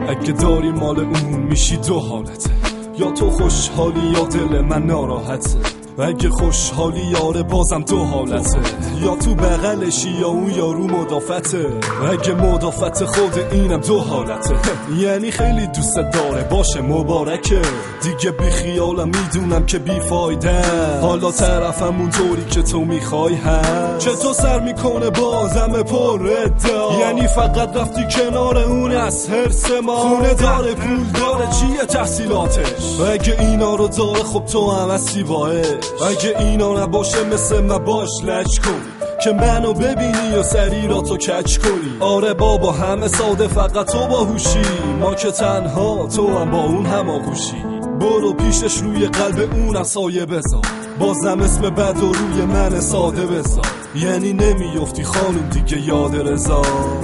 اگه داری مال اون میشی دو حالته، یا تو خوشحالی یا دل من ناراحته. اگه خوشحالی یاره بازم دو حالته، یا تو بغلشی یا اون یارو مدافعته. اگه مدافعت خود اینم دو حالته، یعنی خیلی دوست داره باشه مبارکه. دیگه بی خیالم میدونم که بی فایده، حالا طرفم اون طوری که تو میخوای هست. چطور سر میکنه بازم پر ادعا، یعنی فقط رفتی کنار اون از حرس ما. خونه داره پول داره چیه تحصیلاتش، اگه اینا رو داره خب تو هم هستی باش. اگه اینا نباشه مثل من باش لج کنی که منو ببینی و سری را تو کچ کنی. آره بابا همه ساده فقط تو باهوشی، ما که تنها تو هم با اون هماغوشی. برو پیشش روی قلب اون سایه بذار، بازم اسم بد و روی من ساده بذار. یعنی نمیافتی خانوم دیگه یاد رضا.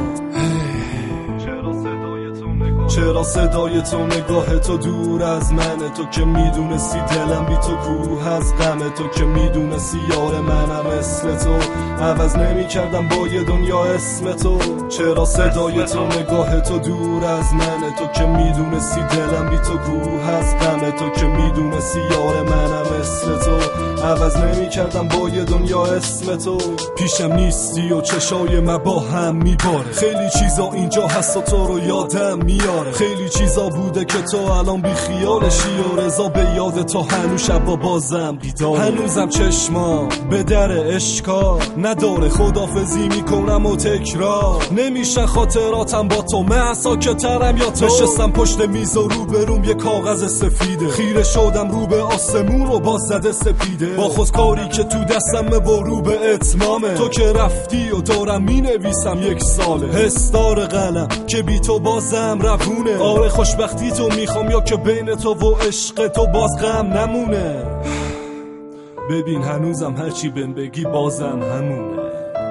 چرا صدای تو نگاه تو دور از منه، تو که میدونستی دلم بی تو کوه از غمه. تو که میدونستی یار منم مثل تو، عوض نمی کردم با یه دنیا اسم تو. چرا صدای تو نگاه تو دور از منه، تو که میدونستی دلم بی تو کوه از غمه. تو که میدونستی یار منم مثل تو، عوض نمی کردم با یه دنیا اسم تو. پیشم نیستی و چشای من با هم میباره، خیلی چیزا اینجا هست و تو رو یادم میاره. خیلی چیزا بوده که تو الان بی خیالشی و رضا به یاد تو هنوز شبا بازم بیداره. هنوزم چشما به در عشقا نداره، خدافزی میکنم و تکرار نمیشن خاطراتم با تو. من ساکترم یا تو، نشستم پشت میز و روبروم یه کاغذ سفیده، خیره شدم رو به آسمون و باز زده سپیده. با خودکاری که تو دستمه و رو به اتمامه، تو که رفتی و دارم مینویسم یک ساله. حسدار قلم که بی تو بازم روونه، آره خوشبختی تو میخوام یا که بین تو و عشق تو باز غم نمونه. ببین هنوزم هرچی بهم بگی بازم همونه.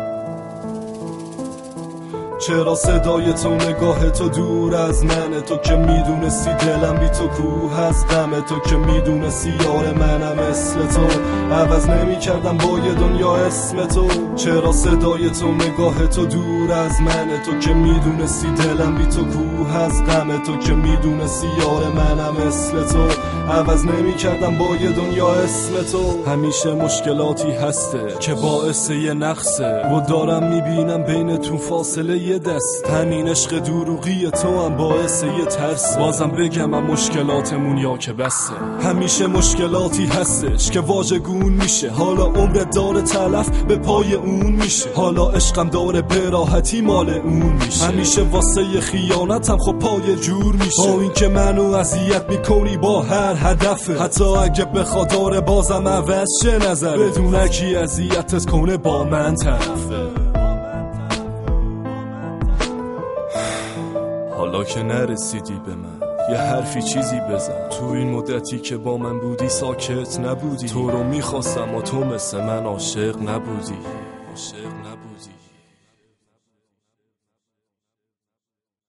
چرا صدای تو نگاه تو دور از منه، تو که میدونستی دلم بی تو کوه از غمه. تو که میدونستی یار منم مثل تو، عوض نمی کردم با یه دنیا اسم تو. چرا صدای تو نگاه تو دور از منه، تو که میدونستی دلم بی تو کوه از غمه. تو که میدونستی یار منم مثل تو، عوض نمی کردم با یه دنیا اسم تو. همیشه مشکلاتی هسته که باعث یه نقصه و دارم میبینم بین تو فاصله یه دست. همین عشق دروغی تو هم باعث یه ترس، بازم بگم هم مشکلاتمون یا که بسته. همیشه مشکلاتی هستش که واژگون میشه، حالا عمر داره تلف به پای اون میشه. حالا عشقم داره به راحتی مال اون میشه، همیشه واسه خیانتم خب پای جور میشه. با این که منو اذیت میکنی با هر هدفه، حتی اگه بخواد داره بازم عوض شه نظره، بدون کی اذیتت کنه با من طرفه. حالا که نرسیدی به من یه حرفی چیزی بزن، تو این مدتی که با من بودی ساکت نبودی. تو رو میخواستم و تو مثل من عاشق نبودی.